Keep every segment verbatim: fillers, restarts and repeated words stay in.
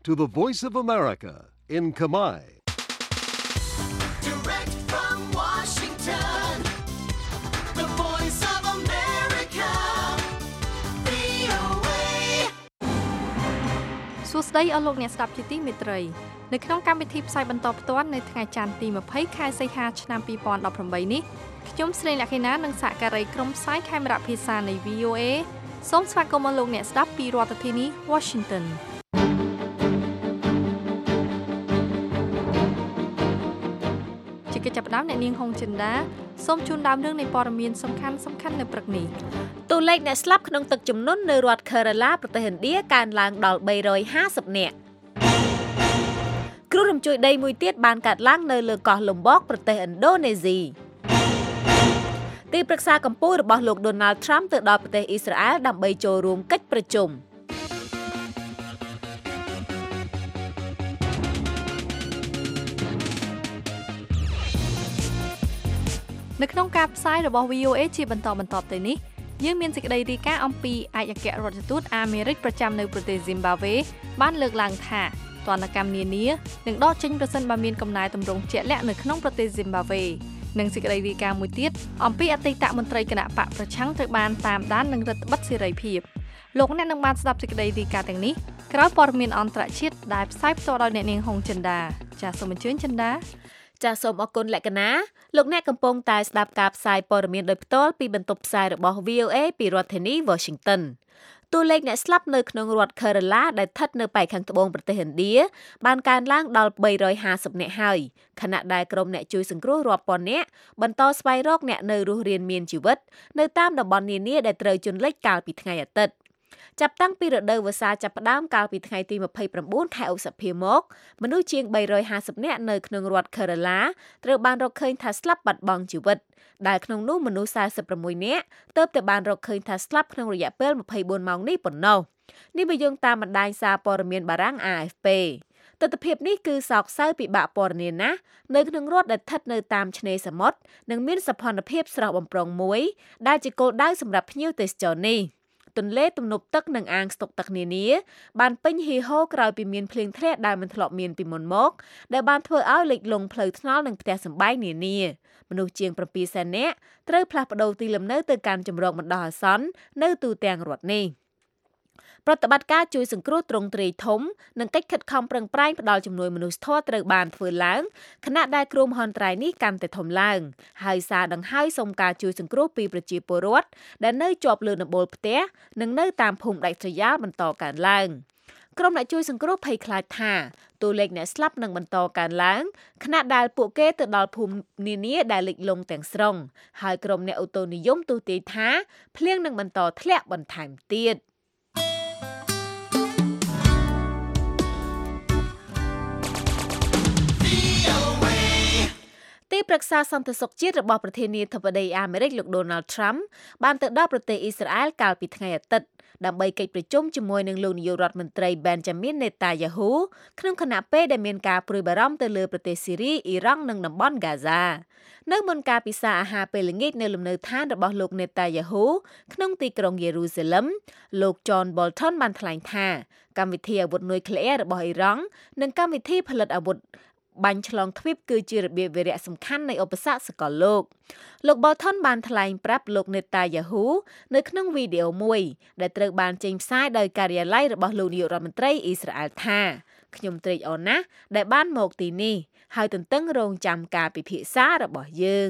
to the Voice of America in Khmer. Direct from Washington, the Voice of America, វី អូ เอសួស្តីអស់លោកអ្នកស្ដាប់ជាទីមេត្រីនៅក្នុងកម្មវិធីផ្សាយបន្តផ្ទាល់នៅថ្ងៃច័ន្ទទីยี่สิบខែសីហាឆ្នាំยี่สิบสิบแปดនេះខ្ញុំស្រីលក្ខិណានិងសហការីក្រុមផ្សាយខេមរៈភាសានៃ វី អូ เอ សូមស្វាគមន៍លោកអ្នកស្ដាប់ពីរដ្ឋធានី Washingtonជាកិច្ចចាប់ផ្ដើមអ្នកនាងហុងចិន្តាសូមជូនដើមរឿងនៃព័ត៌មានសំខាន់សំខាន់នៅព្រឹកនេះតួលេខអ្នកស្លាប់ក្នុងទឹកជំនន់នៅរដ្ឋ Kerala ប្រទេសឥណ្ឌាកើនឡើងដល់បីរយห้าสิบនាក់គ្រោះរញ្ជួយដីមួយទៀតបានកើតឡើងនៅលើកោះលំបកប្រទេសឥណ្ឌូនេស៊ីទីប្រឹក្សាកម្ពុជារបស់លោក Donald Trump ទៅដល់ប្រទេសអ៊ីស្រាអែលដើម្បីចូលរួមកិច្ចប្រជុំនៅក្នុងការផ្សាយរបស់ វី អូ เอ ជាបន្តបន្ទាប់ទៅនេះយើងមានសេចក្តីរាយការណ៍អំពីឯកអគ្គរដ្ឋទូតអាមេរិកប្រចាំនៅប្រទេស Zimbabwe បានលើកឡើងថាទណ្ឌកម្មនានានឹងដកចេញប្រសិនបើមានកំណែតម្រង់ជាក់លាក់នៅក្នុងប្រទេស Zimbabwe និងសេចក្តីរាយការណ៍មួយទៀតអំពីអតីតមន្ត្រីគណៈបកប្រឆាំងត្រូវបានតាមដាននិងរឹតបន្តឹងសេរីភាពលោកអ្នកនឹងបានស្ដាប់សេចក្តីរាយការណ៍ទាំងនេះក្រោយព័ត៌មានអន្តរជាតិដែលផ្សាយផ្ទាល់ដោយអ្នកនាងហុងចិន្តាចាសសូមអញ្ជើញចិន្តាចាសសូមអរគុណលក្ខណាលោកអ្នកកំពុងតែស្ដាប់ការផ្សាយព័ត៌មានដោយផ្ទាល់ពីបន្ទប់ផ្សាយរបស់ វី អូ เอ ពីរដ្ឋធានី Washington តួលេខអ្នកស្លាប់នៅក្នុងរដ្ឋ Kerala ដែលស្ថិតនៅប៉ែកខាងត្បូងប្រទេសឥណ្ឌាបានកើនឡើងដល់បីរយห้าสิบនាក់ហើយខណៈដែលក្រុមអ្នកជួយសង្គ្រោះរាប់ពាន់នាក់បន្តស្វែងរកអ្នកនៅរស់រានមានជីវិតនៅតាមតំបន់នានាដែលត្រូវជន់លិចកាលពីថ្ងៃអាទិត្យចាប់តាំងពីរដូវវស្សាចាប់ផ្ដើមកាលពីថ្ងៃទីยี่สิบเก้าខែឧសភាមកមនុស្សជាងបីរយห้าสิบនាក់នៅក្នុងរដ្ឋ Kerala ត្រូវបានរកឃើញថាស្លាប់បាត់បង់ជីវិតដែលក្នុងនោះមនុស្សสี่สิบหกនាក់ទើបតែបានរកឃើញថាស្លាប់ក្នុងរយៈពេលยี่สิบสี่ម៉ោងនេះប៉ុណ្ណោះនេះបើយោងតាមបណ្ដាញសារព័ត៌មានបារាំង A F P ទស្សនវិជ្ជានេះគឺសោកសៅពិបាកពណ៌នាណាស់នៅក្នុងរដ្ឋដែលស្ថិតនៅតាមឆ្នេរសមុទ្រនិងមានសោភ័ណភាពស្រស់បំព្រងមួយដែលជាគោលដៅសម្រាប់ភ្ញៀវទេសចរនេះទន្លេទំនប់ទឹកនិងអាងស្តុកទឹកនានាបានពេញហីហូរក្រោយពីមានភ្លៀងធ្លាក់ដែលមិនធ្លាប់មានពីមុនមកដែលបានធ្វើឲ្យលិចលង់ផ្លូវថ្នល់និងផ្ទះសម្បែងនានាមនុស្សជាងsevenសែននាក់ត្រូវផ្លាស់ប្តូរទីលំនៅទៅកាន់ជំរកបណ្ដោះអាសន្ននៅទូទាំងរដ្ឋនេះប្រតិបត្តិការជួយសង្គ្រោះទ្រង់ទ្រាយធំនិងកិច្ចខិតខំប្រឹងប្រែងផ្ដល់ជំនួយមនុស្សធម៌ត្រូវបានធ្វើឡើងខណៈដែលគ្រោះមហន្តរាយនេះកាន់តែធំឡើងហើយសារដង្ហើយសុំការជួយសង្គ្រោះពីប្រជាពលរដ្ឋដែលនៅជាប់លើដំបូលផ្ទះនិងនៅតាមភូមិដាច់ស្រយាលបន្តកើនឡើងក្រុមអ្នកជួយសង្គ្រោះភ័យខ្លាចថាតួលេខអ្នកស្លាប់នឹងបន្តកើនឡើងខណៈដែលពួកគេទៅដល់ភូមិនានាដែលលិចលង់ទាំងស្រុងហើយក្រុមអ្នកអូតូនិយមទស្សន៍ទាយថាភ្លៀងនឹងបន្តធ្លាក់បន្ថែមទៀតទីប្រឹក្សាសន្តិសុខជាតិរបស់ប្រធានាធិបតីអាមេរិកលោក Donald Trump បានទៅដល់ប្រទេសអ៊ីស្រាអែលកាលពីថ្ងៃអាទិត្យដើម្បីកិច្ចប្រជុំជាមួយនឹងលោកនាយករដ្ឋមន្ត្រី Benjamin Netanyahu ក្នុងគណៈពេលដែលមានការព្រួយបារម្ភទៅលើប្រទេសស៊ីរីអ៊ីរ៉ង់និងតំបន់ហ្គាហ្សានៅមុនការពិសាអាហារពេលល្ងាចនៅលំនៅឋានរបស់លោក Netanyahu ក្នុងទីក្រុងយេរូសាឡឹមលោក John Bolton បានថ្លែងថាកម្មវិធីអាវុធនុយក្លេអ៊ែររបស់អ៊ីរ៉ង់និងកម្មវិធីផលិតអាវុធបាញ់ឆ្លងទ្វីបគឺជារបៀបវារៈសំខាន់នៃឧបសគ្គសកលលោកលោក Bolton បានថ្លែងប្រាប់លោក Netanyahu នៅក្នុងវីដេអូមួយដែលត្រូវបានចេញផ្សាយដោយការិយាល័យរបស់លោកនាយករដ្ឋមន្ត្រីអ៊ីស្រាអែលថាខ្ញុំត្រេកអរណាស់ដែលបានមកទីនេះហើយទន្ទឹងរង់ចាំការពិភាក្សារបស់យើង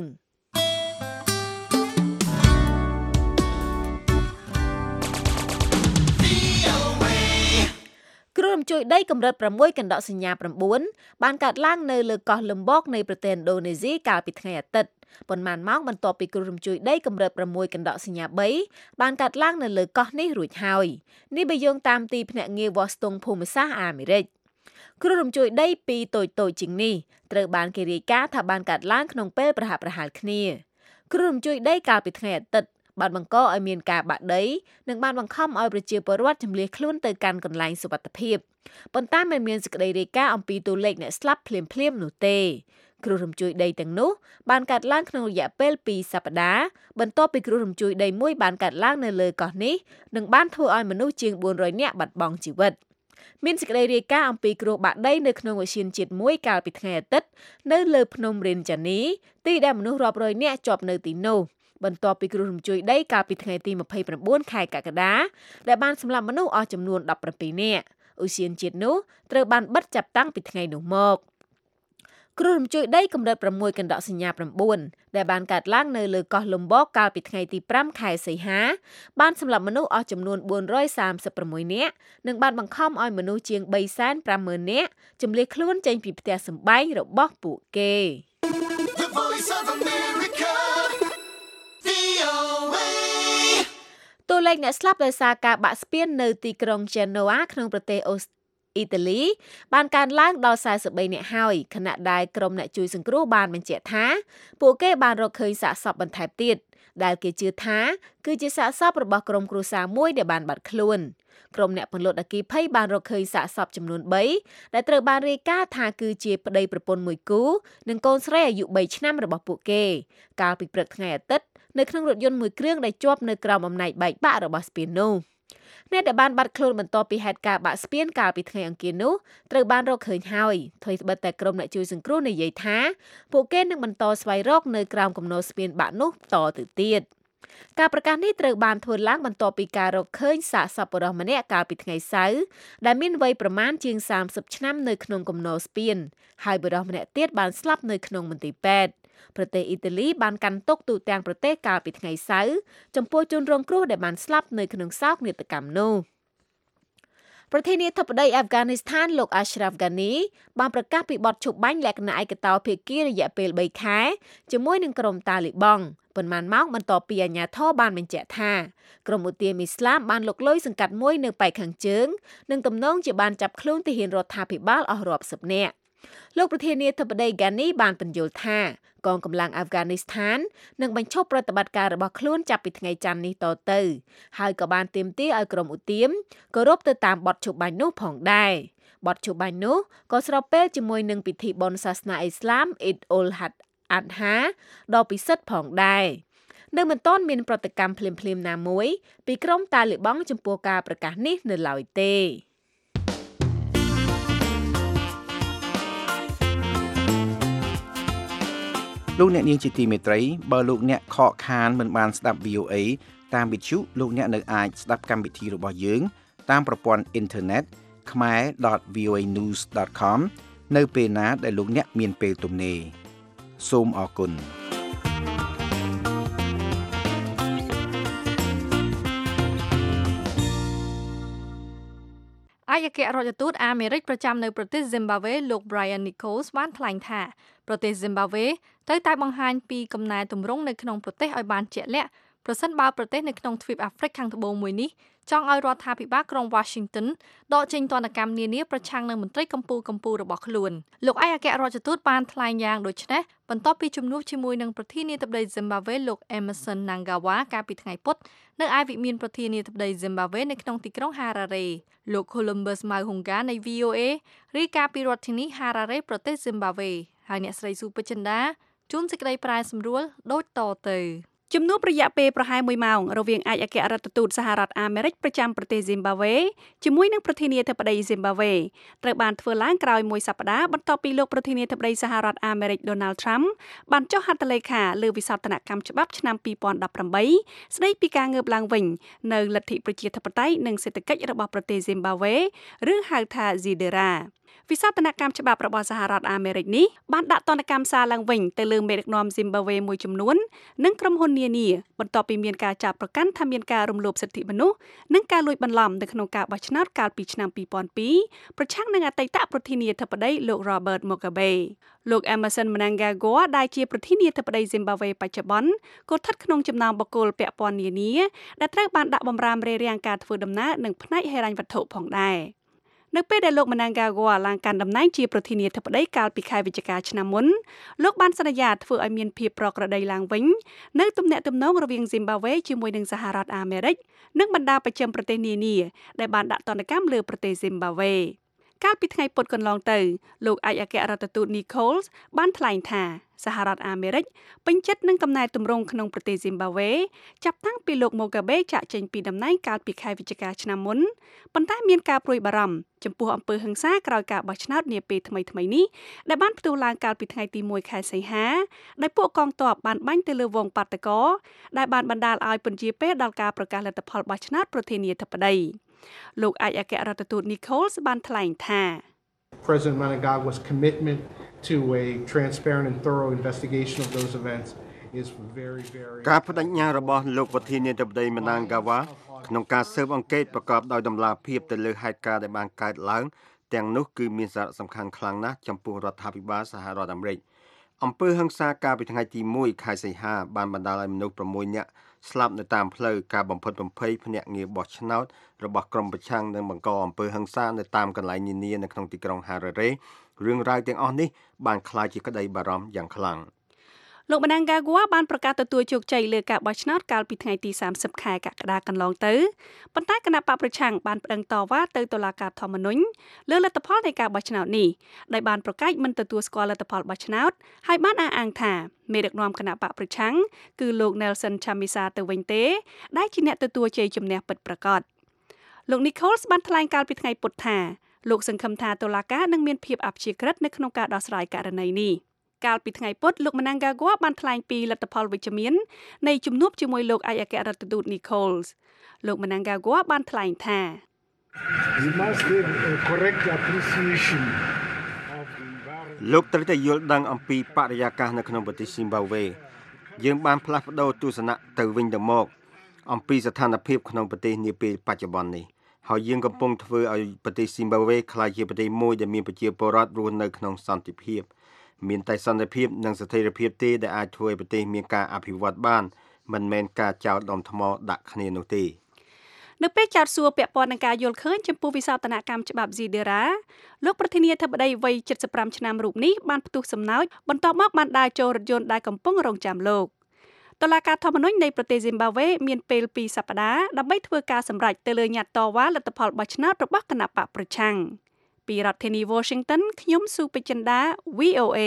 គ្រោះរញ្ជួយដីកម្រិតsixកណ្ដកសញ្ញាnineបានកើតឡើងនៅលើកោះលំបកនៃប្រទេសឥណ្ឌូនេស៊ីកាលពីថ្ងៃអាទិត្យប៉ុន្មានម៉ោងបន្ទាប់ពីគ្រោះរញ្ជួយដីកម្រិតsixកណ្ដកសញ្ញាthreeបានកើតឡើងនៅលើកោះនេះរួចហើយនេះបើយោងតាមទីភ្នាក់ងារវាស់ស្ទង់ភូមិសាស្ត្រអាមេរិកគ្រោះរញ្ជួយដីពីរតូចៗជាងនេះត្រូវបានគេរាយការណ៍ថាបានកើតឡើងក្នុងពេលប្រហាក់ប្រហែលគ្នាគ្រោះរញ្ជួយដីកាលពីថ្ងៃអាទិត្យបានបង្កឲ្យមានការបាក់ដីនិងបានបង្ខំឲ្យប្រជាពលរដ្ឋជម្លៀសខ្លួនទៅកាន់កន្លែងសុវត្ថិភាពប៉ុន្តែមិនមានសេចក្តីរាយការណ៍អំពីតួលេខអ្នកស្លាប់ភ្លាមៗនោះទេគ្រោះរញ្ជួយដីទាំងនោះបានកើតឡើងក្នុងរយៈពេលtwoសប្តាហ៍បន្ទាប់ពីគ្រោះរញ្ជួយដីមួយបានកើតឡើងនៅលើកោះនេះនិងបានធ្វើឲ្យមនុស្សជាងfour hundredនាក់បាត់បង់ជីវិតមានសេចក្តីរាយការណ៍អំពីគ្រោះបាក់ដីនៅក្នុងឧទ្យានជាតិមួយកាលពីថ្ងៃអាទិត្យនៅលើភ្នំរេនចានីទីដែលមនុស្សរាប់រយនាក់ជាប់នៅទីនោះបន្ទាប់ពីគ្រោះរំជួយដីកាលពីថ្ងៃទីម្ភៃប្រាំបួនខែកក្កដាដែលបានសម្លាប់មនុស្សអស់ចំនួនដប់ប្រាំពីរនាក់ឧទ្យានជាតិនោះត្រូវបានបិទចាប់តាំងពីថ្ងៃនោះមកគ្រោះរំជួយដីកម្រិត៦កណ្ដកសញ្ញាប្រាំបួនដែលបានកើតឡើងនៅលើកោះលំបកកាលពីថ្ងៃទីប្រាំខែសីហាបានសម្លាប់មនុស្សអស់ចំនួនបួនរយសាមសិបប្រាំមួយនាក់និងបានបង្ខំឲ្យមនុស្សជាងបីសែនប្រាំម៉ឺននាក់ជម្លៀសខ្លួនចេញពីផ្ទះសម្បែងរបស់ពួកគេ The Voice of America, វី អូ เอតួលេខអ្នកស្លាប់ដោយសារការបាក់ស្ពាននៅទីក្រុង Genoa ក្នុងប្រទេសអូស្អ៊ីតាលីបានកើនឡើងដល់សែនបីនាក់ហើយខណៈដែលក្រុមអ្នកជួយសង្គ្រោះបានបញ្ជាក់ថាពួកគេបានរកឃើញសាកសពបន្ថែមទៀតដែលគេជឿថាគឺជាសាកសពរបស់ក្រុមគ្រួសារមួយដែលបានបាត់ខ្លួនក្រុមអ្នកពន្លត់អគ្គីភ័យបានរកឃើញសាកសពចំនួនបីដែលត្រូវបានរាយការណ៍ថាគឺជាប្តីប្រពន្ធមួយគូនិងកូនស្រីអាយុបីឆ្នាំរបស់ពួកគេកាលពីព្រឹកថ្ងៃអាទិត្យនៅក្នុងរថយន្តមួយគ្រឿងដែលជាប់នៅក្រោមអំណាចបែកបាក់របស់ស្ពាននោះអ្នកដែលបានបាត់ខ្លួនបន្ទាប់ពីហេតុការណ៍បាក់ស្ពានកាលពីថ្ងៃអង្គារនោះត្រូវបានរកឃើញហើយថ្មីត្បិតតែក្រុមអ្នកជួយសង្គ្រោះនិយាយថាពួកគេនឹងបន្តស្វែងរកនៅក្រោមគំនរស្ពានបាក់នោះតទៅទៀតការប្រកាសនេះត្រូវបានធ្វើឡើងបន្ទាប់ពីការរកឃើញសាកសពបុរសម្នាក់កាលពីថ្ងៃសៅរ៍ដែលមានវ័យប្រមាណជាងសាមសិបឆ្នាំនៅក្នុងគំនរស្ពានហើយបុរសម្នាក់ទៀតបានស្លាប់នៅក្នុងមន្ទីរពេទ្យប្រទេសអ៊ីតាលីបានកាន់ទុកទូទាំងប្រទេសកាលពីថ្ងៃសៅរ៍ចំពោះជនរងគ្រោះដែលបានស្លាប់នៅក្នុងសោកនាដកម្មនោះប្រធានាធិបតីអាហ្វហ្គានីស្ថានលោក Ashraf Ghani បានប្រកាសពីបទឈប់បាញ់លក្ខណៈឯកតោភាគីរយៈពេលបីខែជាមួយនឹងក្រុមតាលីបង់ប៉ុន្មានម៉ោងបន្ទាប់ពីអាជ្ញាធរបានបញ្ជាក់ថាក្រុមឧទាមអ៊ីស្លាមបានលុកលុយសង្កាត់មួយនៅប៉ែកខាងជើងនិងទំនងជាបានចាប់ខ្លួនទាហានរដ្ឋាភិបាលអស់រាប់សិបនាក់លោកប្រធានាធិបតី Ghani បានពន្យល់ថាកងកម្លាំងអាហ្វហ្គានីស្ថាននឹងបញ្ឈប់ប្រតិបត្តិការរបស់ខ្លួនចាប់ពីថ្ងៃច័ន្ទនេះតទៅហើយក៏បានទាមទារឲ្យក្រុមឧទាមគោរពទៅតាមបទឈប់បាញ់នោះផងដែរបទឈប់បាញ់នោះក៏ស្របពេលជាមួយនឹងពិធីបុណ្យសាសនាអ៊ីស្លាម Eid ul-Adha ដ៏ពិសិដ្ឋផងដែរនៅមិនទាន់មានប្រតិកម្មភ្លាមៗណាមួយពីក្រុមតាលីបង់ចំពោះការប្រកាសនេះនៅឡើយទេលោកអ្នកនាងជាទីមេត្រីបើលោកអ្នកខកខានមិនបានស្ដាប់ វី អូ เอ តាមវិទ្យុលោកអ្នកនៅអាចស្ដាប់កម្មវិធីរបស់យើងតាមប្រព័ន្ធអ៊ីនធឺណិត khmer dot v o a news dot com នៅពេលណាដែលលោកអ្នកមានពេលទំនេរសូមអរគុណឯកអគ្គរដ្ឋទូតអាមេរិកប្រចាំនៅប្រទេស Zimbabwe លោក Brian Nichols បានថ្លែងថាប្រទេស Zimbabwe ត្រូវតែបង្ហាញពីកំណែទម្រង់នៅក្នុងប្រទេសឲ្យបានជាក់លាក់ប្រសិនបើប្រទេសនៅក្នុងទ្វីបអាហ្វ្រិកខាងត្បូងមួយនេះចង់ឲ្យរដ្ឋាភិបាលក្រុង Washington ដកចេញទណ្ឌកម្មនានាប្រឆាំងនឹងមន្ត្រីកម្ពុជាកម្ពុជារបស់ខ្លួនលោកឯកអគ្គរដ្ឋទូតបានថ្លែងយ៉ាងដូចនេះបន្ទាប់ពីជំនួបជាមួយនឹងប្រធានាធិបតី Zimbabwe លោក Emmerson Mnangagwa កាលពីថ្ងៃពុធនៅឯវិមានប្រធានាធិបតី Zimbabwe នៅក្នុងទីក្រុង Harare លោក Columbus Mavhunga នៃ វី អូ เอ រាយការណ៍ពីរដ្ឋធានី Harare ប្រទេស Zimbabwe ហើយអ្នកស្រីស៊ូពេជ្រចិន្តាជួនសេចក្តីប្រែសម្រួលដូចតទៅជំនួបរយៈពេលប្រហែលមួយម៉ោងរវាងឯកអគ្គរដ្ឋទូតសហរដ្ឋអាមេរិកប្រចាំប្រទេស Zimbabwe ជាមួយនឹងប្រធានាធិបតី Zimbabwe ត្រូវបានធ្វើឡើងក្រោយមួយសប្តាហ៍បន្ទាប់ពីលោកប្រធានាធិបតីសហរដ្ឋអាមេរិក Donald Trump បានចុះហត្ថលេខាលើវិសោធនកម្មច្បាប់ឆ្នាំពីរពាន់ដប់ប្រាំបីស្តីពីការងើបឡើងវិញនៅលទ្ធិប្រជាធិបតេយ្យនិងសេដ្ឋកិច្ចរបស់ប្រទេស Zimbabwe ឬហៅថា Zideraវិសោធនកម្មច្បាប់របស់សហរដ្ឋអាមេរិកនេះបានដាក់ទណ្ឌកម្មសារឡើងវិញទៅលើមេដឹកនាំ Zimbabwe មួយចំនួននិងក្រុមហ៊ុននានាបន្ទាប់ពីមានការចាប់ប្រកាន់ថាមានការរំលោភសិទ្ធិមនុស្សនិងការលួចបន្លំនៅក្នុងការបោះឆ្នោតកាលពីឆ្នាំពីរពាន់ពីរប្រឆាំងនឹងអតីតប្រធានាធិបតីលោក Robert Mugabe លោក Emmerson Mnangagwa ដែលជាប្រធានាធិបតី Zimbabwe បច្ចុប្បន្នក៏ស្ថិតក្នុងចំណោមបុគ្គលពាក់ព័ន្ធនានាដែលត្រូវបានដាក់បម្រាមរារាំងការធ្វើដំណើរនឹងផ្នែកហិរញ្ញវត្ថុផងដែរនៅពេលដែលលោក Mnangagwa ឡើងកាន់តំណែងជាប្រធានាធិបតីកាលពីខែវិច្ឆិកាឆ្នាំមុនលោកបានសន្យាធ្វើឲ្យមានភាពប្រក្រតីឡើងវិញនៅទំនាក់ទំនងរវាង Zimbabwe ជាមួយនឹងសហរដ្ឋអាមេរិកនិងបណ្ដាប្រចាំប្រទេសនានាដែលបានដាក់ទណ្ឌកម្មលើប្រទេស Zimbabwe កាលពីថ្ងៃពុធកន្លងទៅលោកឯកអគ្គរដ្ឋទូត Nichols បានថ្លែងថាសហរដ្ឋអាមេរិកពេញចិត្តនឹងកំណែទម្រង់ក្នុងប្រទេស Zimbabwe ចាប់តាំងពីលោក Mugabe ចាកចេញពីតំណែងកាលពីខែវិច្ឆិកាឆ្នាំមុនប៉ុន្តែមានការព្រួយបារម្ភចំពោះអំពើហិង្សាក្រោយការបោះឆ្នោតនាពេលថ្មីៗនេះដែលបានផ្ទុះឡើងកាលពីថ្ងៃទីមួយខែសីហាដោយពួកកងទ័ពបានបាញ់ទៅលើវងបាតកោដែលបានបណ្ដាលឲ្យពន្យាពេលដល់ការប្រកាសលទ្ធផលបោះឆ្នោតប្រធានាធិបតីលោកឯកអគ្គរដ្ឋទូត Nichols បានថ្លែងថា President Mnangagwa's commitment to a transparent and thorough investigation of those events is very very ការបដិញ្ញារបស់លោកប្រធានាធិបតី Mnangagwa ក្នុងការស៊ើបអង្កេតប្រកបដោយតម្លាភាពទៅលើហេតុការណ៍ដែលបានកើតឡើងទាំងនោះគឺមានសារៈសំខាន់ខ្លាំងណាស់ចំពោះរដ្ឋាភិបាលសហរដ្ឋអាមេរិកអំពើហិង្សាកាលពីថ្ងៃទីមួយខែសីហាបានបណ្ដាលឲ្យមនុស្សប្រាំមួយនាក់ស្លាប់នៅតាមផ្លូវការបំផិតបំភ័យភ្នាក់ងារបោះឆ្នោតរបស់ក្រុមប្រឆាំងនិងបង្កអំពើហិង្សានៅតាមកន្លែងនានានៅក្នុងទីក្រុង Harare រឿងរ៉ាវទាំងអស់នេះបានក្លាយជាក្តីបារម្ភយ៉ាងខ្លាំងលោក Mnangagwa បានប្រកាសទទួលជោគជ័យលើការបោះឆ្នោតកាលពីថ្ងៃទីសាមសិបខែកក្កដាកន្លងទៅប៉ុន្តែគណៈបកប្រឆាំងបានប្តឹងតវ៉ាទៅតុលាការធម្មនុញ្ញលើលទ្ធផលនៃការបោះឆ្នោតនេះដោយបានប្រកែកមិនទទួលស្គាល់លទ្ធផលបោះឆ្នោតហើយបានអះអាងថាមេដឹកនាំគណៈបកប្រឆាំងគឺលោក Nelson Chamisa ទៅវិញទេដែលជាអ្នកទទួលជ័យជំនះពិតប្រាកដលោក Nichols បានថ្លែងកាលពីថ្ងៃពុធថាលោកសង្ឃឹមថាតុលាការនឹងមានភាពអព្យាក្រឹតនៅក្នុងការដោះស្រាយករណីនេះកាលពីថ្ងៃពុធលោក Mnangagwa បានថ្លែងពីលទ្ធផលវិជ្ជមាននៃជំនួបជាមួយលោកឯកអគ្គរដ្ឋទូត Nichols លោក Mnangagwa បានថ្លែងថា We must give a correct appreciation of the លោកត្រូវតែយល់ដឹងអំពីបរិយាកាសនៅក្នុងប្រទេស Zimbabwe យើងបានផ្លាស់ប្ដូរទស្សនៈទៅវិញទៅមកអំពីស្ថានភាពក្នុងប្រទេសនាពេលបច្ចុប្បន្ននេះហើយយើងកំពុងធ្វើឲ្យប្រទេស Zimbabwe ក្លាយជាប្រទេសមួយដែលមានប្រជាពលរដ្ឋរស់នៅក្នុងសន្តិភាពមានតែសន្តិភាពនិងស្ថិរភាពទេដែលអាចធ្វើឲ្យប្រទេសមានការអភិវឌ្ឍបានមិនមែនការចោទដុំថ្មដាក់គ្នានោះទេនៅពេលចោទសួរពាក់ព័ន្ធនឹងការយល់ឃើញចំពោះវិសោធនកម្មច្បាប់ Zidera លោកប្រធានាធិបតីវ័យเจ็ดสิบห้าឆ្នាំរូបនេះបានផ្ទុះសំណើចបន្ទាប់មកបានដើរចូលរថយន្តដែលកំពុងរង់ចាំលោកតុលាការធម្មនុញ្ញនៃប្រទេស Zimbabwe មានពេលពីរសប្តាហ៍ដើម្បីធ្វើការសម្រេចទៅលើញត្តិតវ៉ាលទ្ធផលបោះឆ្នោតរបស់គណៈបកប្រឆាំងពីរដ្ឋធានី Washington ខ្ញុំស៊ូពេជ្រចិន្តា V O A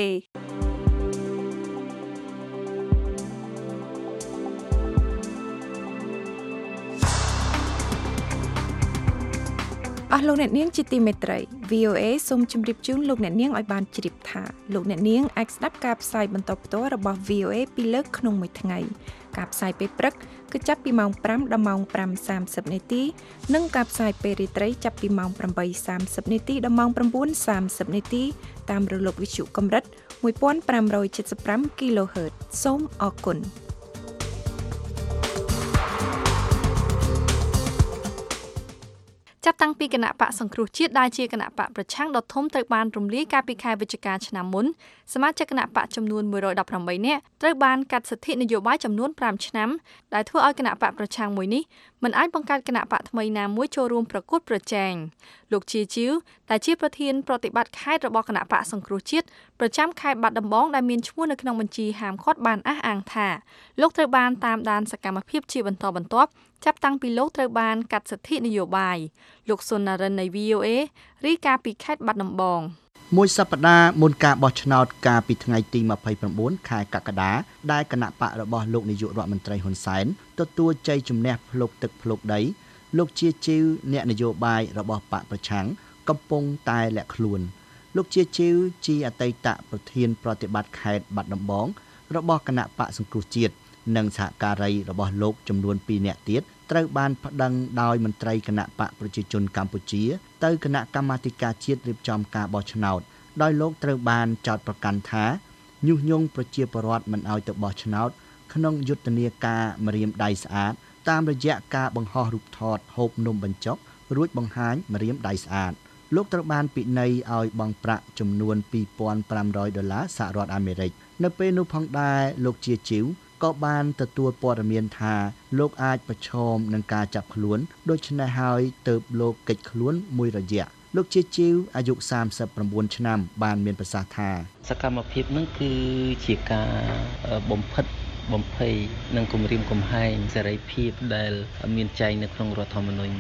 អស់លោកអ្នកនាងជាទីមេត្រី V O A សូមជម្រាបជូនលោកអ្នកនាងឲ្យបានជ្រាបថាលោកអ្នកនាងអាចស្ដាប់ការផ្សាយបន្តផ្ទាល់របស់ V O A ពីរលើកក្នុងមួយថ្ងៃការផ្សាយពេលព្រឹកគឺចាប់ពីម៉ោងfiveដល់ម៉ោងfiveសាមសិបនាទីនិងការផ្សាយពេលរាត្រីចាប់ពីម៉ោងeightសាមសិបនាទីដល់ម៉ោងnineសាមសិបនាទីតាមរលកវិទ្យុកម្រិតone five seven five គីឡូហឺត សូមអរគុណចាប់តាំងពីគណៈបកសង្គ្រោះជាតិដែលជាគណៈបកប្រឆាំងដ៏ធំត្រូវបានរំលាយកាលពីខែវិច្ឆិកាឆ្នាំមុនសមាជិកគណៈបកចំនួនone hundred eighteenនាក់ត្រូវបានកាត់សិទ្ធិនយោបាយចំនួនfiveឆ្នាំដែលធ្វើឲ្យគណៈបកប្រឆាំងមួយនេះមិនអាចបង្កើតគណៈបកថ្មីណាមួយចូលរួមប្រកួតប្រជែងលោកជាជីវដែលជាប្រធានប្រតិបត្តិខេត្តរបស់គណៈបកសង្គ្រោះជាតិប្រចាំខេត្តបាត់ដំបងដែលមានឈ្មោះនៅក្នុងបញ្ជីហាមឃាត់បានអះអាងថាលោកត្រូវបានតាមដានសកម្មភាពជាបន្តបន្ទាប់ចាប់តាំងពីលោកត្រូវបានកាត់សិទ្ធិនយោបាយលោកសុននរិននៃ V O A រីកាពីខេត្តបាត់ដំបងមួយសប្តាហ៍មុនការបោះឆ្នោតកាលពីថ្ងៃទីtwenty-nineខែកក្កដាដែលគណៈបករបស់លោកនាយករដ្ឋមន្ត្រីហ៊ុនសែនទទួលជ័យជំនះភ្លុកទឹកភ្លុកដីលោកជាជីវអ្នកនយោបាយរបស់បកប្រឆាំងកំពុងតែលាក់ខ្លួនលោកជាជីវជាអតីតប្រធានប្រតិបត្តិខេត្តបាត់ដំបងរបស់គណៈបកសង្គ្រោះជាតិនិងសហការីរបស់លោកចំនួនtwoនាក់ទៀតត្រូវបានប្តឹងដោយមន្ត្រីគណៈបកប្រជាជនកម្ពុជាទៅគណៈកម្មាធិការជាតិរៀបចំការបោះឆ្នោតដោយលោកត្រូវបានចោទប្រកាន់ថាញុះញង់ប្រជាពលរដ្ឋមិនឲ្យទៅបោះឆ្នោតក្នុងយុទ្ធនាការម្រាមដៃស្អាតតាមរយៈការបង្ហោះរូបថតហូបនំបញ្ចុករួចបង្ហាញម្រាមដៃស្អាតលោកត្រូវបានពិន័យឲ្យបង់ប្រាក់ចំនួនtwo thousand five hundredដុល្លារសហរដ្ឋអាមេរិកនៅពេលនោះផងដែរលោកជាជីវក៏បានទទួលព័ត៌មានថាលោកអាចប្រឈមនឹងការចាប់ខ្លួនដូច្នេះហើយទើបលោកគេចខ្លួនមួយរយៈលោកជាជីវអាយុthirty-nineឆ្នាំបានមានប្រសាសន៍ថាសកម្មភាពនឹងគឺជាការបំផិតបំភ័យនិងគំរាមកំហែងសេរីភាពដែលមានចែងនៅក្នុងរដ្ឋធម្មនុញ្ញ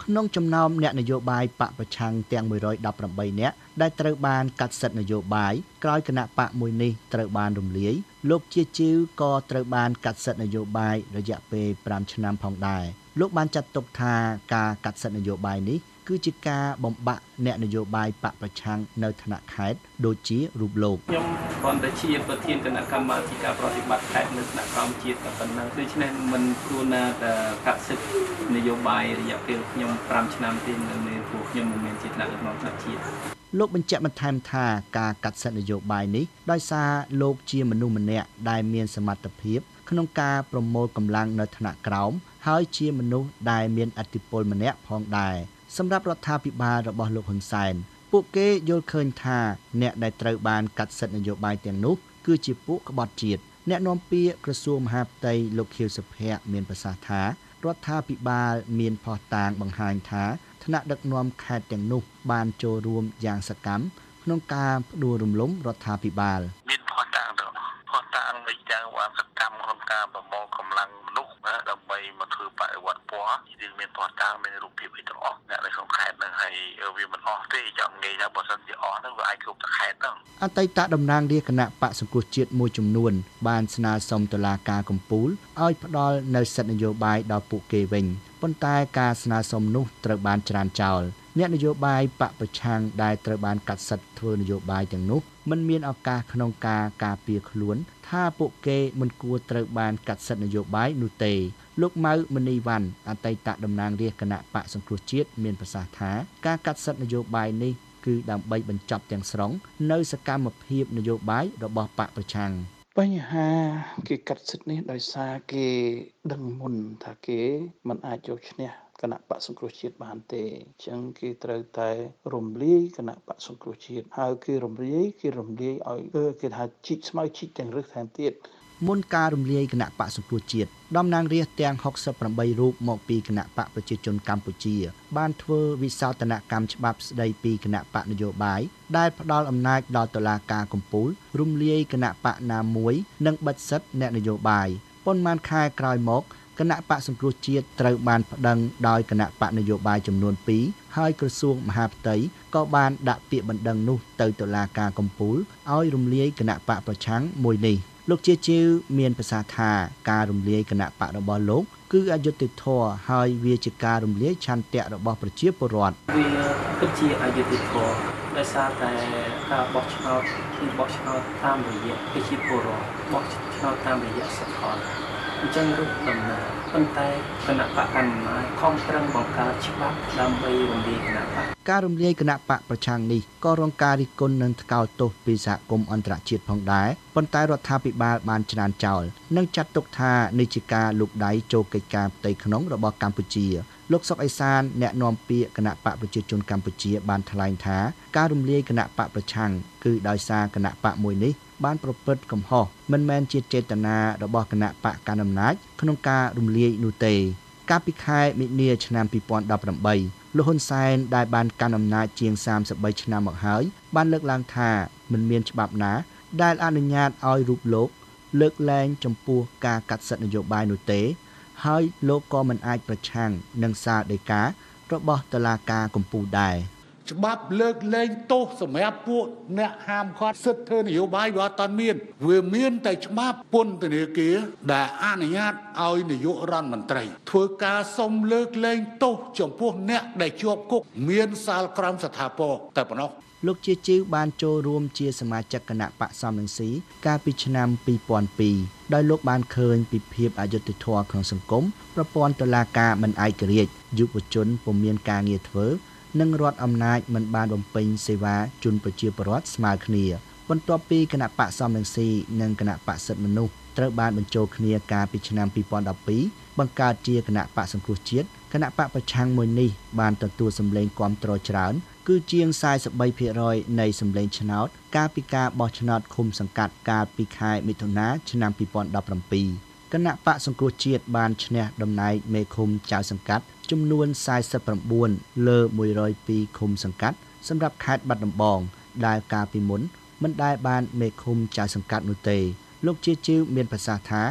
ក្នុងចំណោមអ្នកនយោបាយបកប្រឆាំងទាំងមួយរយដប់ប្រាំបីនាក់ដែលត្រូវបានកាត់សិទ្ធិនយោបាយក្រោយគណៈបកមួយនេះត្រូវបានរំលាយលោកជាជីវក៏ត្រូវបានកាត់សិទ្ធិនយោបាយរយៈពេលប្រាំឆ្នាំផងដែរលោកបានចាត់ទុកថាការកាត់សិទ្ធិនយោបាយនេះគឺជាការបំបាក់អ្នកនយោបាយបកប្រឆាំងនៅថ្នាក់ខេត្តដូចជារូបលោកខ្ញុំគ្រាន់តែជាប្រធានគណៈកម្មាធិការប្រតិបត្តិខេត្តនៅថ្នាក់ក្រោមជាតិតែប៉ុណ្ណឹងដូច្នេះមិនគួរណាតែកាត់សិទ្ធិនយោបាយរយៈពេលខ្ញុំប្រាំឆ្នាំទេនៅមានពួកខ្ញុំមិនមែនជាថ្នាក់ដឹកនាំថ្នាក់ជាតិលោកបញ្ជាក់បន្ថែមថាការកាត់សិទ្ធិនយោបាយនេះដោយសារលោកជាមនុស្សម្នាក់ដែលមានសមត្ថភាពក្នុងការប្រមូលកម្លាំងនៅថ្នាក់ក្រោមហើយជាមនុស្សដែលមានឥទ្ធិពលម្នាក់ផងដែរសម្រាប់រដ្ឋាភិបាលរបស់លោកហ៊ុនសែនពួកគេយល់ឃើញថាអ្នកដែលត្រូវបានកាត់សិទ្ធិនយោបាយទាំងនោះគឺជាពួកក្បត់ជាតិអ្នកនាំពាក្យក្រសួងមហាផ្ទៃលោកខៀវសុភ័ក្រមានប្រសាសន៍ថារដ្ឋាភិបាលមានភស្តុតាងបង្ហាញថាថ្នាក់ដឹកនាំខេត្តទាំងនោះបានចូលរួមយ៉ាងសកម្មក្នុងការផ្ដួលរំលំរដ្ឋាភិបាលមានភស្តុតាងទៅភស្តុតាងវិញយ៉ាងបានសកម្មក្នុងការប្រមូលកម្លាំងមនុស្សដើម្បីមកធ្វើបដិវត្តពណ៌យើងមានភស្តុតាងមានរូបភាពអីទាំងអស់អ្នកនៅក្នុងខេត្តហ្នឹងហើយវាមិនអស់ទេចង់និយាយថាបើសិនជាអស់ហ្នឹងវាអាចគ្រប់តែខេត្តហ្នឹងអតីតតំណាងរាជគណៈបកសង្គ្រោះជាតិមួយចំនួនបានស្នើសុំតុលាការកំពូលឲ្យផ្ដល់នូវសិទ្ធិនយោបាយដល់ពួកគេវិញប៉ុន្តែការស្នើសុំនោះត្រូវបានច្រានចោលអ្នកនយោបាយបកប្រឆាំងដែលត្រូវបានកាត់សិទ្ធិធ្វើនយោបាយទាំងនោះមិនមានឱកាសក្នុងការការពារខ្លួនថាពួកគេមិនគួរត្រូវបានកាត់សិទ្ធិនយោបាយនោះទេលោកម៉ៅមនីវ៉ាន់អតីតតំណាងរាជគណៈបកសង្គ្រោះជាតិមានប្រសាសន៍ថាការកាត់សិទ្ធិនយោបាយនេះគឺដើម្បីបញ្ចប់ទាំងស្រុងនៅសកម្មភាពនយោបាយរបស់បកប្រឆាំងបញ្ហាគេកាត់សិទ្ធិនេះដោយសារគេដឹងមុនថាគេមិនអាចយកឈ្នះគណៈបកសង្គ្រោះជាតិបានទេអញ្ចឹងគេត្រូវតែរំលាយគណៈបកសង្គ្រោះជាតិហើយគេរំលាយគេរំលាយឲ្យគេថាជីកស្មៅជីកទាំងរឹសថែមទៀតមុនការរំលាយគណៈបកសង្គ្រោះជាតិតំណាងរាស្ត្រទាំងហុកសិបប្រាំបីរូបមកពីគណៈបកប្រជាជនកម្ពុជាបានធ្វើវិសោធនកម្មច្បាប់ស្តីពីគណៈបកនយោបាយដែលផ្ដល់អំណាចដល់តុលាការកំពូលរំលាយគណៈបកណាមួយនិងបិទសិទ្ធិអ្នកនយោបាយប៉ុន្មានខែក្រោយមកគណៈបកសង្គ្រោះជាតិត្រូវបានប្តឹងដោយគណៈបកនយោបាយចំនួនពីរហើយក្រសួងមហាផ្ទៃក៏បានដាក់ពាក្យបណ្តឹងនោះទៅតុលាការកំពូលឲ្យរំលាយគណៈបកប្រឆាំងមួយនេះលោកជាជីវមានប្រសាសន៍ថាការរំលាយគណៈបករបស់លោកគឺអយុត្តិធម៌ហើយវាជាការរំលាយឆន្ទៈរបស់ប្រជាពលរដ្ឋវាពិតជាអយុត្តិធម៌ដោយសារតែការបោះឆ្នោតគឺបោះឆ្នោតតាមរយៈប្រជាពលរដ្ឋបោះឆ្នោតតាមរយៈសកលអញ្ចឹងរូបដំណើរប៉ុន្តែគណៈបកកណ្ដាលអំណាចខំប្រឹងបង្កើតច្បាប់ដើម្បីរំលាយគណៈបកការរំលាយគណៈបកប្រឆាំងនេះក៏រងការរិះគន់និងថ្កោលទោសពីសហគមន៍អន្តរជាតិផងដែរប៉ុន្តែរដ្ឋាភិបាលបានច្រានចោលនិងចាត់ទុកថានេះជាការលូកដៃចូលកិច្ចការផ្ទៃក្នុងរបស់កម្ពុជាលោកសុកអេសានអ្នកនាំពាក្យគណៈបកប្រជាជនកម្ពុជាបានថ្លែងថាការរំលាយគណៈបកប្រឆាំងគឺដោយសារគណៈបកមួយនេះបានប្រព្រឹត្តកំហុសមិនមែនជាចេតនារបស់គណៈបកកណ្ដាលអំណាចក្នុងការរំលាយនោះទេកាលពីខែមិនិនាឆ្នាំពីរពាន់ដប់ប្រាំបីលោកហ៊ុនសែនដែលបានកាន់អំណាចជាងសាមសិបបីឆ្នាំមកហើយបានលើកឡើងថាមិនមានច្បាប់ណាដែលអនុញ្ញាតឲ្យរូបលោកលើកលែងចំពោះការកាត់សិទ្ធិនយោបាយនោះទេហើយលោកក៏មិនអាចប្រឆាំងនឹងសារដីការបស់តុលាការកំពូលដែរច្បាប់លើកលែងទោសសម្រាប់ពួកអ្នកហាមឃាត់សិទ្ធិធ្វើនយោបាយវាអត់មានវាមានតែច្បាប់ពន្ធនាគារដែលអនុញ្ញាតឲ្យនាយករដ្ឋមន្ត្រីធ្វើការសុំលើកលែងទោសចំពោះអ្នកដែលជាប់គុកមានសាលក្រមស្ថាពរតែប៉ុណ្ណោះលោកជាជីវបានចូលរួមជាសមាជិកគណៈបកសំរងស៊ីកាលពីឆ្នាំពីរពាន់ពីរដោយលោកបានឃើញពីភាពអយុត្តិធម៌ក្នុងសង្គមប្រព័ន្ធតុលាការមិនឯករាជ្យយុវជនពុំមានការងារធ្វើនិងរដ្ឋអំណាចមិនបានបំពេញសេវាជូនប្រជាពលរដ្ឋស្មើគ្នាបន្ទាប់ពីគណៈបកសំរងស៊ីនិងគណៈបកសិទ្ធិមនុស្សត្រូវបានបញ្ចូលគ្នាកាលពីឆ្នាំពីរពាន់ដប់ពីរបង្កើតជាគណៈបកសង្គ្រោះជាតិគណៈបកប្រឆាំងមួយនេះបានទទួលសម្លេងគាំទ្រច្រើនគឺជាង สี่สิบបីភាគរយ នៃសម្លេងឆ្នោតកាលពីការបោះឆ្នោតឃុំសង្កាត់កាលពីខែមិថុនាឆ្នាំពីរពាន់ដប់ប្រាំពីរគណៈបកសង្គ្រោះជាតិបានឈ្នះតំណែងមេឃុំចៅសង្កាត់ចំនួនสี่สิบเก้าលើមួយរយពីរឃុំសង្កាត់សម្រាប់ខេត្តបាត់ដំបងដែលកាលពីមុនមិនដែលបានមេឃុំចៅសង្កាត់នោះទេលោកជាជីវមានប្រសាសន៍ថា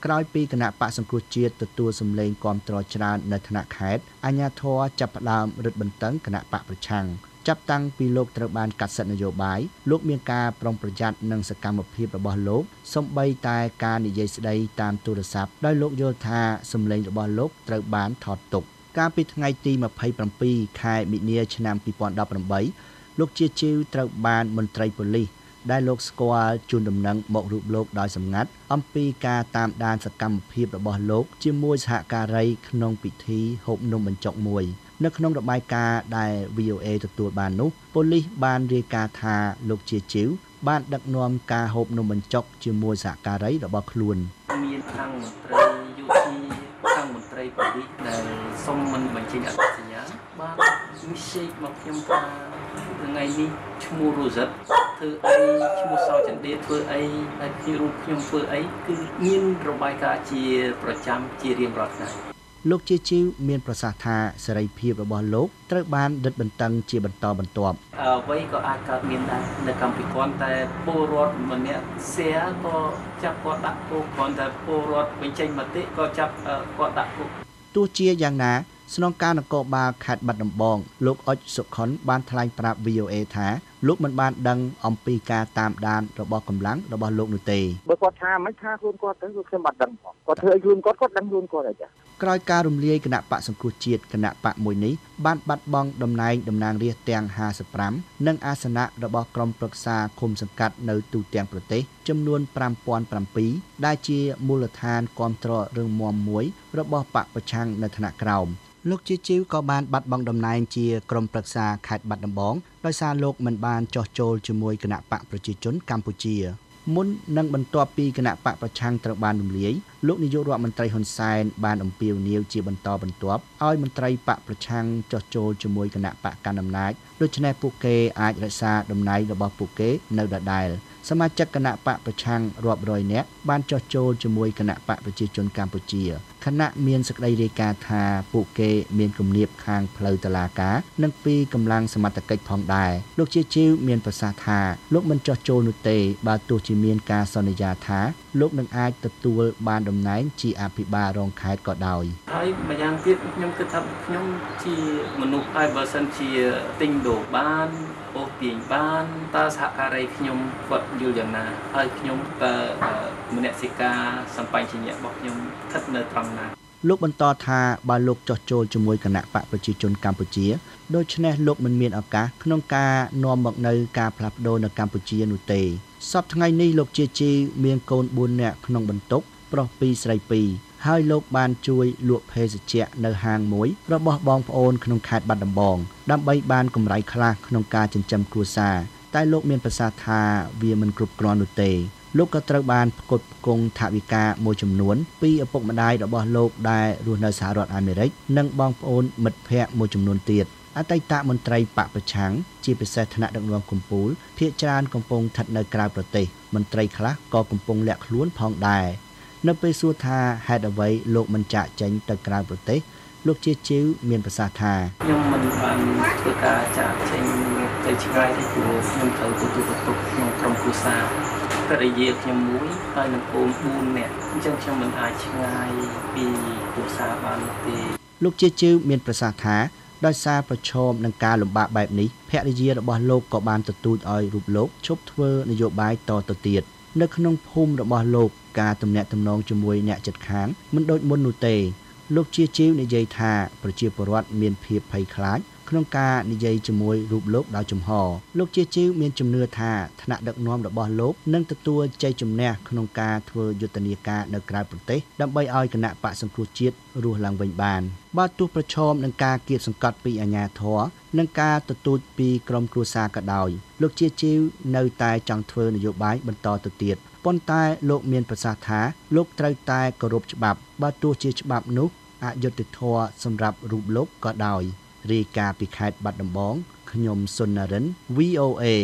ក្រោយពីគណៈបកសង្គ្រោះជាតិទទួលសម្លេងគាំទ្រច្រើននៅថ្នាក់ខេត្តអាជ្ញាធរចាប់ផ្ដើមរឹតបន្តឹងគណៈបកប្រឆាំងចាប់តាំងពីលោកត្រូវបានកាត់សិទ្ធិនយោបាយលោកមានការប្រុងប្រយ័ត្ននឹងសកម្មភាពរបស់លោកសូម្បីតែការនិយាយស្ដីតាមទូរស័ព្ទដោយលោកយល់ថាសម្លេងរបស់លោកត្រូវបានថតទុកកាលពីថ្ងៃទីម្ភៃប្រាំពីរខែមិនិនាឆ្នាំពីរពាន់ដប់ប្រាំបីលោកជាជីវត្រូវបានមន្ត្រីប៉ូលីសដែលលោកស្គាល់ជូនដំណឹងមករូបលោកដោយសម្ងាត់អំពីការតាមដានសកម្មភាពរបស់លោកជាមួយសហការីក្នុងពិធីហូបនំបញ្ចុកមួយនៅក្នុងរបាយការណ៍ដែល វី អូ เอ ទទួលបាននោះប៉ូលីសបានរាយការណ៍ថាលោកជាជីវបានដឹកនាំការហូបនំបញ្ចុកជាមួយសហការីរបស់ខ្លួនមានខាងមន្ត្រីយុតិខាងមន្ត្រីប៉ូលីសដែលសុំមិនបញ្ចេញអត្តសញ្ញាណបានវិសេកមកខ្ញុំថាថ្ងៃនេះឈ្មោះរ៉ូសិតធ្វើអីឈ្មោះសោចន្ទិធ្វើអីហើយពីរូបខ្ញុំធ្វើអីគឺមានរបាយការណ៍ជាប្រចាំជារៀងរាល់ថ្ងៃលោកជាជីវមានប្រសាសន៍ថាសេរីភាពរបស់លោកត្រូវបានរឹតបន្តឹងជាបន្តបន្ទាប់អ្វីក៏អាចកើតមានដែរនៅកម្ពុជាគ្រាន់តែពលរដ្ឋម្នាក់សែក៏ចាប់គាត់ដាក់គុកគ្រាន់តែពលរដ្ឋបញ្ចេញមតិក៏ចាប់គាត់ដាក់គុកទោះជាយ៉ាងណាស្នងការនគរបាលខេត្តបាត់ដំបងលោកអុចសុខុនបានថ្លែងប្រាប់ វី អូ เอ ថាលោកមិនបានដឹងអំពីការតាមដានរបស់កម្លាំងរបស់លោកនោះទេបើគាត់ថាមិនថាខ្លួនគាត់ទៅខ្ញុំបាត់ដឹងផងគាត់ធ្វើឲ្យខ្លួនគាត់គាត់ដឹងខ្លួនគាត់អីចាក្រោយការរំលាយគណៈបកសង្គ្រោះជាតិគណៈបកមួយនេះបានបាត់បង់តំណែងតំណាងរាស្ត្រទាំងห้าสิบห้าនិងអាសនៈរបស់ក្រុមប្រឹក្សាឃុំសង្កាត់នៅទូទាំងប្រទេសចំនួនห้าพันเจ็ดដែលជាមូលដ្ឋានគាំទ្ររឹងមាំមួយរបស់បកប្រឆាំងនៅថ្នាក់ក្រោមលោកជាជីវក៏បានបាត់បង់តំណែងជាក្រុមប្រឹក្សាខេត្តបាត់ដំបងដោយសារលោកមិនបានចោះចូលជាមួយគណៈបកប្រជាជនកម្ពុជាមុននឹងបន្ទាប់ពីគណៈបកប្រឆាំងត្រូវបានរំលាយលោកនាយករដ្ឋមន្ត្រីហ៊ុនសែនបានអំពាវនាវជាបន្តបន្ទាប់ឲ្យមន្ត្រីបកប្រឆាំងចោះចូលជាមួយគណៈបកកណ្ដាលអំណាចដូច្នេះពួកគេអាចរក្សាតំណែងរបស់ពួកគេនៅដដែលសមាជិកគណៈបកប្រឆាំងរាប់រយនាក់បានចោះចូលជាមួយគណៈបកប្រជាជនកម្ពុជាខណៈមានសេចក្តីរាយការណ៍ថាពួកគេមានគំនាបខាងផ្លូវតុលាការនិងពីកម្លាំងសមត្ថកិច្ចផងដែរលោកជាជីវមានប្រសាសន៍ថាលោកមិនចោះចូលនោះទេបើទោះជាមានការសន្យាថាលោកនឹងអាចទទួលបានតំណែងជាអភិបាលរងខេត្តក៏ដោយហើយម្យ៉ាងទៀតខ្ញុំគិតថាខ្ញុំជាមនុស្សហើយបើសិនជាទិញដូរបានអូសទាញបានតើសហការីខ្ញុំគាត់យល់យ៉ាងណាហើយខ្ញុំតើមនសិការសម្បញ្ញៈរបស់ខ្ញុំស្ថិតនៅត្រង់ណាលោកបន្តថាបើលោកចោះចូលជាមួយគណៈបកប្រជាជនកម្ពុជាដូច្នេះលោកមិនមានឱកាសក្នុងការនាំមកនៅការផ្លាស់ប្ដូរនៅកម្ពុជានោះទេសប្តាហ៍ថ្ងៃនេះលោកជាជីមានកូនបួននាក់ក្នុងបន្ទុកប្រុសពីរស្រីពីរហើយលោកបានជួយលក់ភេសជ្ជៈនៅហាងមួយរបស់បងប្អូនក្នុងខេត្តបាត់ដំបងដើម្បីបានកម្រៃខ្លះក្នុងការចិញ្ចឹមគ្រួសារតែលោកមានប្រសាសន៍ថាវាមិនគ្រប់គ្រាន់នោះទេលោកក៏ត្រូវបានផ្គត់ផ្គង់ថវិកាមួយចំនួនពីឪពុកម្ដាយរបស់លោកដែលរស់នៅសហរដ្ឋអាមេរិកនិងបងប្អូនមិត្តភ័ក្តិមួយចំនួនទៀតអតីតមន្ត្រីបកប្រឆាំងជាពិសេសថ្នាក់ដឹកនាំកំពូលភាគច្រើនកំពុងស្ថិតនៅក្រៅប្រទេសមន្ត្រីខ្លះក៏កំពុងលាក់ខ្លួនផងដែរនៅពេលសួរថាហេតុអ្វីលោកមិនចាកចេញទៅក្រៅប្រទេសលោកជាជីវមានប្រសាសន៍ថាខ្ញុំមិនបានធ្វើការចាកចេញទៅឆ្ងាយទេព្រោះខ្ញុំត្រូវទទួលបន្ទុកក្នុងក្រុមគ្រួសារភរិយាខ្ញុំមួយហើយនឹងកូនបួននាក់អញ្ចឹងខ្ញុំមិនអាចឆ្ងាយពីគ្រួសារបានទេលោកជាជីវមានប្រសាសន៍ថាដោយសារប្រឈមនឹងការលំបាកបែបនេះភរិយារបស់លោកក៏បានទទូចឲ្យរូបលោកឈប់ធ្វើនយោបាយតទៅទៀតនៅក្នុងភូមិរបស់លោកការទំនាក់ទំនងជាមួយអ្នកជិតខាងមិនដូចមុននោះទេលោកជាជីវនិយាយថាប្រជាពលរដ្ឋមានភាពភ័យខ្លាចក្នុងការនិយាយជាមួយរូបលោកដោយចំហលោកជាជីវមានជំនឿថាថ្នាក់ដឹកនាំរបស់លោកនឹងទទួលជ័យជំនះក្នុងការធ្វើយុទ្ធនាការនៅក្រៅប្រទេសដើម្បីឲ្យគណៈបកសង្គ្រោះជាតិរស់ឡើងវិញបានបើទោះប្រឈមនឹងការគៀបសង្កត់ពីអាជ្ញាធរនិងការទទូចពីក្រុមគ្រួសារក៏ដោយលោកជាជីវនៅតែចង់ធ្វើនយោបាយបន្តទៅទៀតប៉ុន្តែលោកមានប្រសាសន៍ថាលោកត្រូវតែគោរពច្បាប់បើទោះជាច្បាប់នោះអយុត្តិធម៌សម្រាប់រូបលោកក៏ដោយរាយការណ៍ពីខេត្តបាត់ដំបងខ្ញុំសុននរិន វី អូ เอ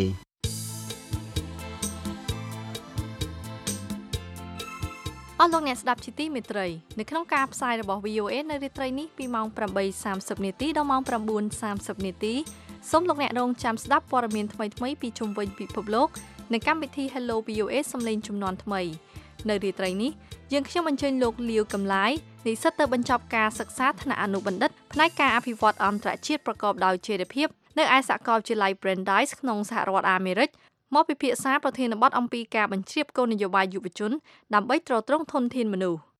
អស់លោកអ្នកស្ដាប់ជាទីមេត្រីនៅក្នុងការផ្សាយរបស់ វី អូ เอ នៅរាត្រីនេះពីម៉ោង ប្រាំបីសាមសិប នាទីដល់ម៉ោង ប្រាំបួនសាមសិប នាទីសូមលោកអ្នករងចាំស្ដាប់ព័ត៌មានថ្មីៗពីជុំវិញពិភពលោកនៅកម្មវិធី Hello វី អូ เอ សំឡេងជំនាន់ថ្មីនៅរាត្រីនេះយើងខ្ញុំអញ្ជើញលោកលាវកំឡាយនិស្សិតទៅបញ្ចប់ការសិក្សាថ្នាក់អនុបណ្ឌិតផ្នែកការអភិវឌ្ឍអន្តរជាតិប្រកបដោយចីរភាពនៅឯសាកលវិទ្យាល័យ Brandeis ក្នុងសហរដ្ឋអាមេរិកមកពិភាក្សាប្រធានបទអំពីការបញ្ជ្រាបគោលនយោបាយយុវជនដើម្បីទ្រទ្រង់ធនធានមនុស្ស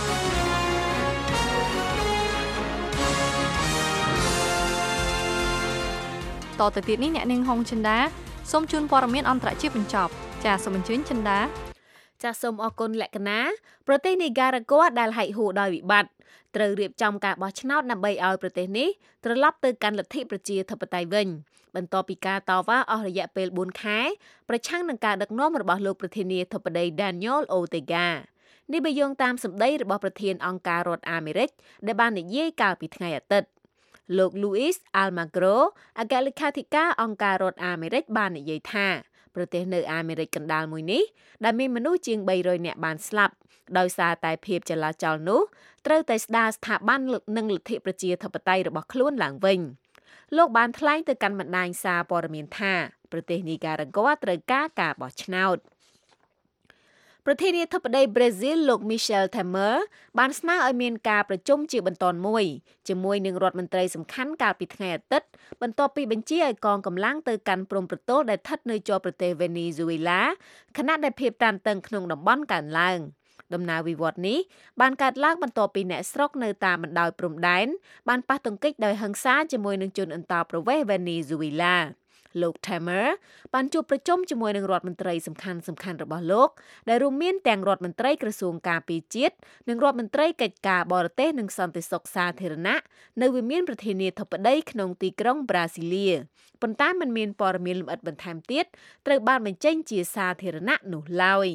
តទៅទៀតនេះអ្នកនាងហុងចិន្តាសូមជូនព័ត៌មានអន្តរជាតិបញ្ចប់ចាសសូមអញ្ជើញចិន្តាចាសសូមអរគុណលក្ខណាប្រទេសនីការ៉ាហ្គ័ដែលហែកហួរដោយវិបត្តិត្រូវរៀបចំការបោះឆ្នោតដើម្បីឲ្យប្រទេសនេះត្រឡប់ទៅកាន់លទ្ធិប្រជាធិបតេយ្យវិញបន្ទាប់ពីការតវ៉ាអស់រយៈពេលបួនខែប្រឆាំងនឹងការដឹកនាំរបស់លោកប្រធានាធិបតី Daniel Ortega នេះបើយោងតាមសម្ដីរបស់ប្រធានអង្គការរដ្ឋអាមេរិកដែលបាននិយាយកាលពីថ្ងៃអាទិត្យលោក Luis Almagro អគ្គលេខាធិការអង្គការរដ្ឋអាមេរិកបាននិយាយថាប្រទេសនៅអាមេរិកកណ្ដាលមួយនេះដែលមានមនុស្សជាងបីរយនាក់បានស្លាប់ដោយសារតែភាពចលាចលនោះត្រូវតែស្ដារស្ថាប័ននិងលទ្ធិប្រជាធិបតេយ្យរបស់ខ្លួនឡើងវិញលោកបានថ្លែងទៅកាន់បណ្ដាញសារព័ត៌មានថាប្រទេសនីការ៉ាហ្គ័ត្រូវការការបោះឆ្នោតប្រធានាធិបតីប្រេស៊ីលលោក Michel Temer បានស្នើឲ្យមានការប្រជុំជាបន្តមួយជាមួយនឹងរដ្ឋមន្ត្រីសំខាន់កាលពីថ្ងៃអាទិត្យបន្ទាប់ពីបញ្ជាឲ្យកងកម្លាំងទៅកាន់ព្រំប្រទល់ដែលស្ថិតនៅជាប់ប្រទេសវេណេស៊ុយឡាខណៈដែលភាពតានតឹងក្នុងតំបន់កើនឡើងដំណើរវិវត្តន៍នេះបានកើតឡើងបន្ទាប់ពីអ្នកស្រុកនៅតាមបណ្ដោយព្រំដែនបានប៉ះទង្គិចដោយហិង្សាជាមួយនឹងជនអន្តោប្រវេសន៍វេណេស៊ុយឡាលោក Temer បានជួបប្រជុំជាមួយនឹងរដ្ឋមន្ត្រីសំខាន់សំខាន់របស់លោកដែលរួមមានទាំងរដ្ឋមន្ត្រីក្រសួងការពារជាតិនិងរដ្ឋមន្ត្រីកិច្ចការបរទេសនិងសន្តិសុខសាធារណៈនៅវិមានប្រធានាធិបតីក្នុងទីក្រុងប្រ៊ាស៊ីលីប៉ុន្តែមិនមានព័ត៌មានលម្អិតបន្ថែមទៀតត្រូវបានបញ្ចេញជាសាធារណៈនោះឡើយ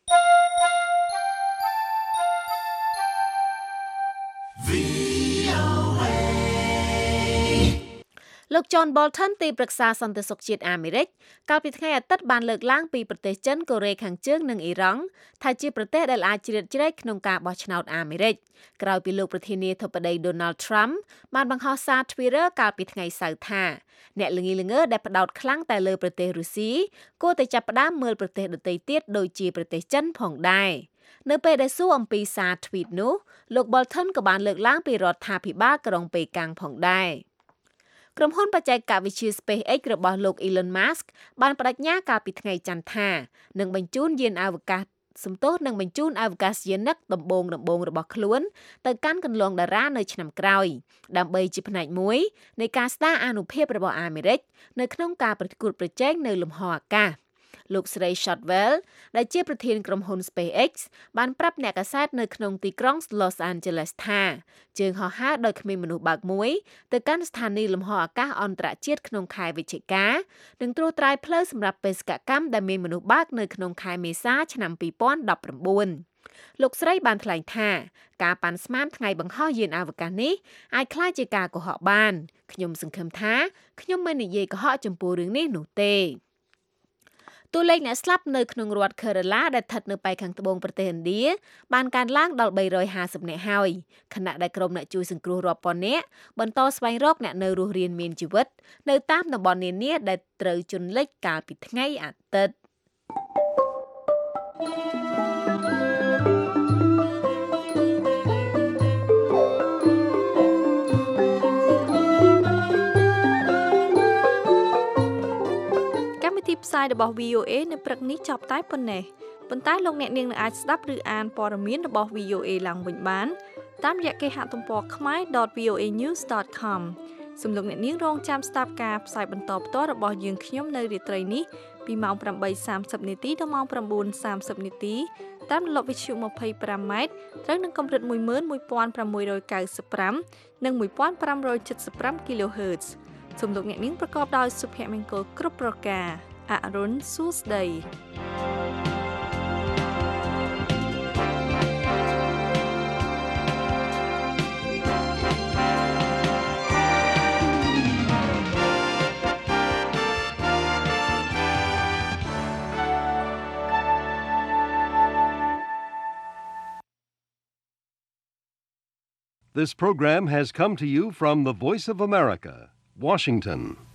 លោក John Bolton ទីប្រឹក្សាសន្តិសុខជាតិអាមេរិកកាលពីថ្ងៃអាទិត្យបានលើកឡើងពីប្រទេសចិនកូរ៉េខាងជើងនិងអ៊ីរ៉ង់ថាជាប្រទេសដែលអាចជ្រៀតជ្រែកក្នុងការបោះឆ្នោតអាមេរិកក្រោយពីលោកប្រធានាធិបតី Donald Trump បានបង្ហោះសារ Twitter កាលពីថ្ងៃសៅរ៍ថាអ្នកល្ងីល្ងើដែលផ្ដោតខ្លាំងតែលើប្រទេសរុស្ស៊ីគួរតែចាប់ផ្ដើមមើលប្រទេសដទៃទៀតដូចជាប្រទេសចិនផងដែរនៅពេលដែលសួរអំពីសារ tweet នោះលោក Bolton ក៏បានលើកឡើងពីរដ្ឋាភិបាលក្រុងប៉េកាំងផងដែរក្រុមហ៊ុនបច្ចេកវិទ្យា SpaceX របស់លោក Elon Musk បានបដិញ្ញាកាលពីថ្ងៃច័ន្ទថានឹងបញ្ជូនយានអវកាសសំទោសនឹងបញ្ជូនអវកាសយានិកដំបូងដំបូងរបស់ខ្លួនទៅកាន់គន្លងតារានៅឆ្នាំក្រោយដើម្បីជាផ្នែកមួយនៃការស្ដារអានុភាពរបស់អាមេរិកនៅក្នុងការប្រកួតប្រជែងនៅលំហអាកាសលោកស្រី Shotwell ដែលជាប្រធានក្រុមហ៊ុន SpaceX បានប្រាប់អ្នកកាសែតនៅក្នុងទីក្រុង Los Angeles ថាជើងហោះហើរដោយគ្មានមនុស្សបើកមួយទៅកាន់ស្ថានីយ៍លំហអាកាសអន្តរជាតិក្នុងខែវិច្ឆិកានិងត្រួសត្រាយផ្លូវសម្រាប់បេសកកម្មដែលមានមនុស្សបើកនៅក្នុងខែមេសាឆ្នាំពីរពាន់ដប់ប្រាំបួនលោកស្រីបានថ្លែងថាការប៉ាន់ស្មានថ្ងៃបង្ហោះយានអវកាសនេះអាចក្លាយជាការកុហកបានខ្ញុំសង្ឃឹមថាខ្ញុំមិននិយាយកុហកចំពោះរឿងនេះនោះទេតួលេខអ្នកស្លាប់នៅក្នុងរដ្ឋ Kerala ដែលស្ថិតនៅប៉ែកខាងត្បូងប្រទេសឥណ្ឌាបានកើនឡើងដល់បីរយហាសិបនាក់ហើយខណៈដែលក្រុមអ្នកជួយសង្គ្រោះរាប់ពាន់នាក់បន្តស្វែងរកអ្នកនៅរស់រានមានជីវិតនៅតាមតំបន់នានាដែលត្រូវជន់លិចកាលពីថ្ងៃអាទិត្យផ្សាយរបស់ វី អូ អេ នៅព្រឹកនេះចប់តែប៉ុណ្ណេះប៉ុន្តែលោកអ្នកនាងនឹងអាចស្ដាប់ឬអានព័ត៌មានរបស់ វី អូ អេ ឡើងវិញបានតាមរយៈគេហទំព័រ khmae dot v o a news dot com សូមលោកអ្នកនាងរងចាំស្ដាប់ការផ្សាយបន្តផ្ទាល់របស់យើងខ្ញុំនៅរាត្រីនេះពីម៉ោង ប្រាំបីសាមសិបនាទីដល់ម៉ោង ប្រាំបួនសាមសិបនាទីតាមរលកវិទ្យុ ម្ភៃប្រាំម៉ែត្រត្រូវនឹងកម្រិត មួយម៉ឺនមួយពាន់ប្រាំមួយរយកៅសិបប្រាំ និង មួយពាន់ប្រាំរយចិតសិបប្រាំ kHz សូមលោកអ្នកនាងប្រកបដោយសុភមង្គលគ្រប់ប្រការអរុនសួស្ដី This program has come to you from the Voice of America, Washington.